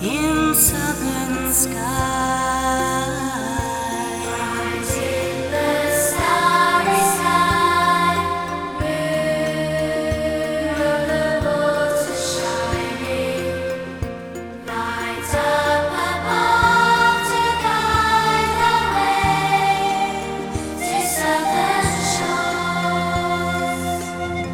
in southern skies. Bright in the starry sky, moon on the water shining, light up above to guide the way to southern shores.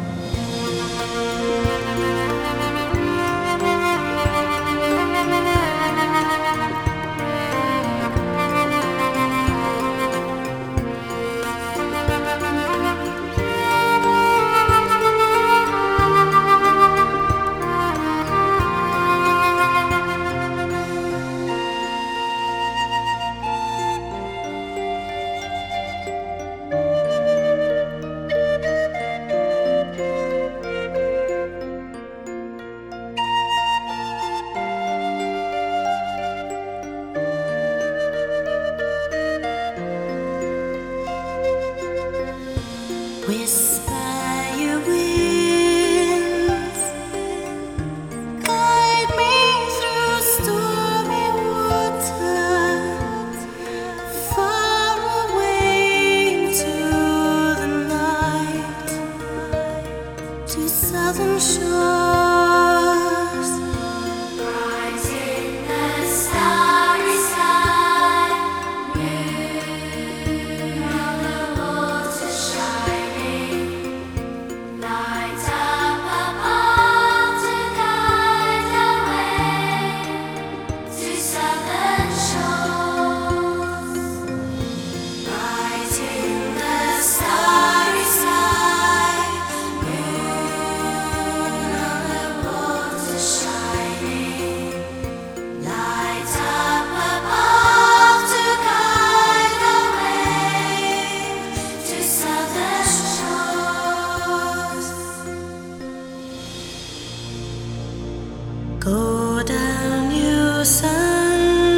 Whisper your winds, guide me through stormy water, far away into the night, to southern shores. Bright in the starry sky, moon on the water shining, light up above to guide the way to southern shores. Bright in the starry sky, moon on the water shining, light up above to guide the way to southern shores. Go down, you sun,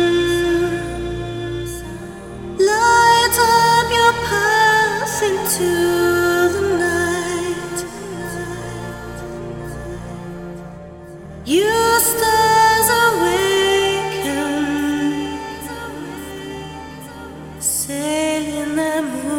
light up your path into the night. You stars awaken, sail in the moonlight.